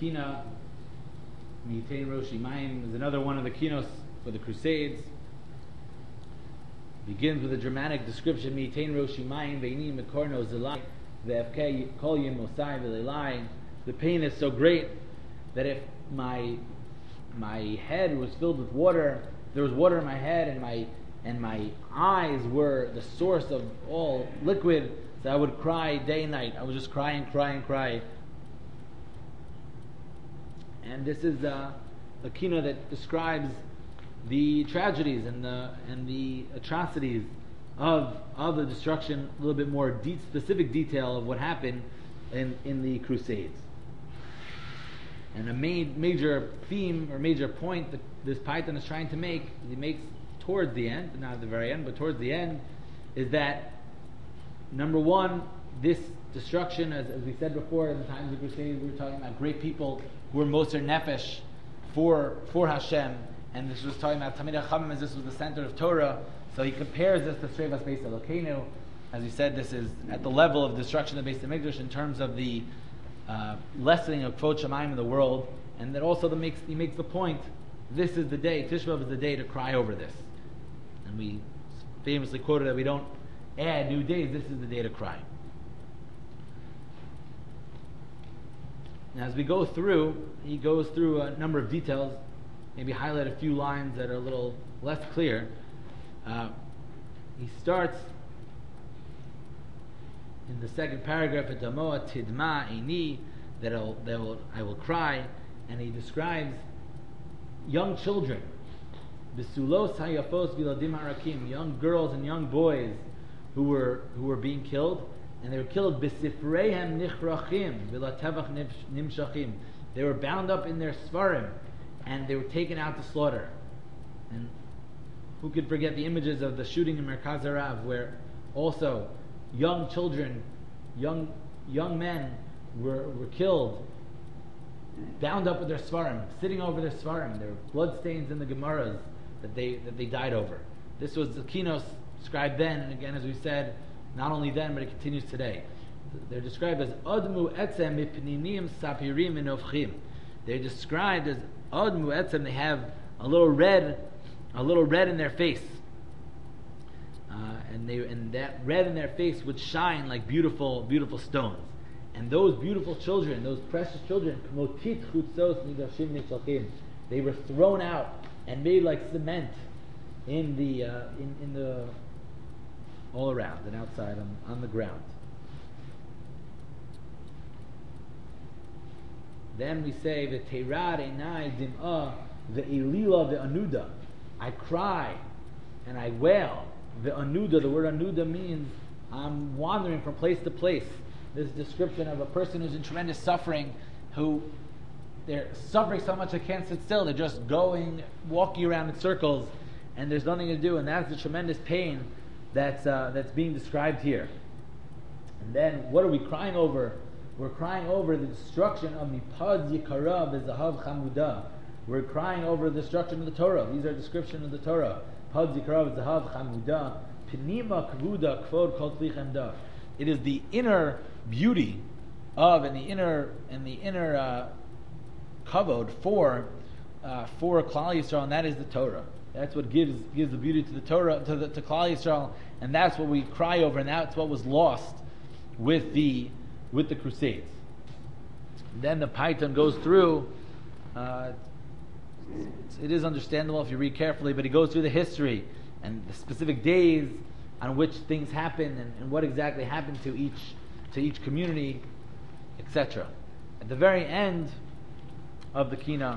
Kina Mitain Roshi Mayim is another one of the kinos for the Crusades. Begins with a dramatic description. Mitain Roshi Mayim Veini Mekorno Zilai Ve'efke Kol Yim Mosai Ve'lelai. The pain is so great that if my head was filled with water, there was water in my head, and my eyes were the source of all liquid, so I would cry day and night. I would just cry and cry and cry. And this is a kino that describes the tragedies and the atrocities of the destruction, a little bit more specific detail of what happened in the Crusades. And a major theme or major point that this Paitan is trying to make, he makes towards the end, not at the very end, but towards the end, is that number one, this destruction, as we said before, in the times of the Crusades, we were talking about great people who were Moser Nefesh for Hashem, and this was talking about Tamid HaChamim, as this was the center of Torah. So he compares this to Shrevas Beis Elokeinu. As we said, this is at the level of destruction of Beis HaMikdash in terms of the lessening of Kvod Shamayim in the world, and that also he makes the point, this is the day, Tisha B'Av is the day to cry over this. And we famously quoted that we don't add new days, this is the day to cry. Now as we go through, he goes through a number of details, maybe highlight a few lines that are a little less clear. He starts in the second paragraph at Damoa Tidma Eini, I will cry, and he describes young children, Bisulos Hayafos Viladim Harakim, young girls and young boys who were being killed, and they were killed Bisifreihem Nichrachim Vilatevach Nimshachim. They were bound up in their Svarim, and they were taken out to slaughter. And who could forget the images of the shooting in Merkaz Harav, where also young children, young men were killed, bound up with their svarim, sitting over their svarim. There were blood stains in the Gemaras that they died over. This was the kinos described then, and again, as we said, not only then, but it continues today. They're described as admu etzem mipninim sapirim inovchim. They're described as admu etzem. They have a little red in their face. And that red in their face would shine like beautiful, beautiful stones. And those beautiful children, those precious children, they were thrown out and made like cement in the all around and outside on the ground. Then we say the Teirad Einai Dim'ah the Elila the Anuda. I cry and I wail. The anuda, the word anuda means I'm wandering from place to place. This description of a person who's in tremendous suffering, who they're suffering so much they can't sit still. They're just walking around in circles, and there's nothing to do. And that's the tremendous pain that's being described here. And then, what are we crying over? We're crying over the destruction of Mipad Yikara V'Zahav Chamuda. We're crying over the destruction of the Torah. These are descriptions of the Torah. It is the inner beauty of and the inner kavod for Klal Yisrael, and that is the Torah. That's what gives the beauty to the Torah, to Klal Yisrael, and that's what we cry over, and that's what was lost with the Crusades. Then the Paitan goes through. It is understandable if you read carefully, but he goes through the history and the specific days on which things happen and what exactly happened to each community, etc. At the very end of the Kina,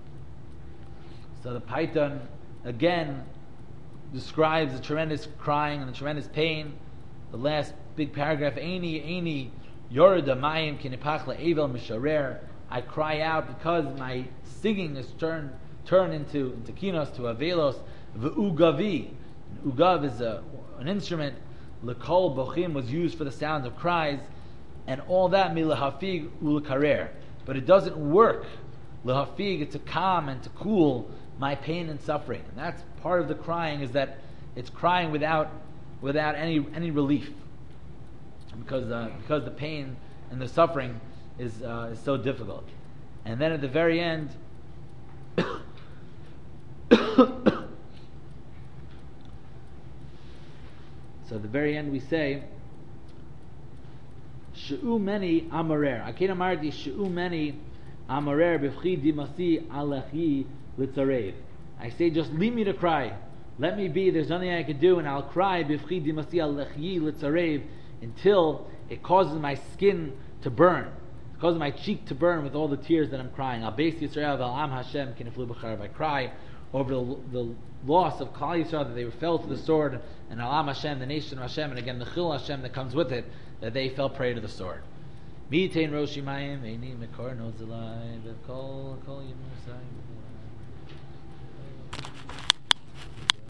so the Paitan again describes the tremendous crying and the tremendous pain. The last big paragraph, Eini Yorda Mayim Kinipach Le'evel Misharer. I cry out because my singing is turned into kinos, to avelos. V'ugavi. Ugav is an instrument. L'kol bochim was used for the sound of cries, and all that milahafig ulkarer. But it doesn't work. Lahafig, to calm and to cool my pain and suffering. And that's part of the crying, is that it's crying without any relief, because the pain and the suffering is so difficult. And then at the very end, so at the very end we say, Shu'u meni amarer. Akein amarti shu'u meni amarer b'fchi dimasi alechi litzarev. I say, just leave me to cry. Let me be. There's nothing I can do, and I'll cry b'fchi dimasi alechi litzarev until it causes my skin to burn. It causes my cheek to burn with all the tears that I'm crying. Al beis Yisrael v'al am Hashem kineflu b'charav. I cry over the loss of Klal Yisrael, that they fell to the sword, and Al am Hashem, the nation of Hashem, and again the Chil Hashem that comes with it, that they fell prey to the sword. Mitein roshi mayim eini mekor nozilai v'kol yim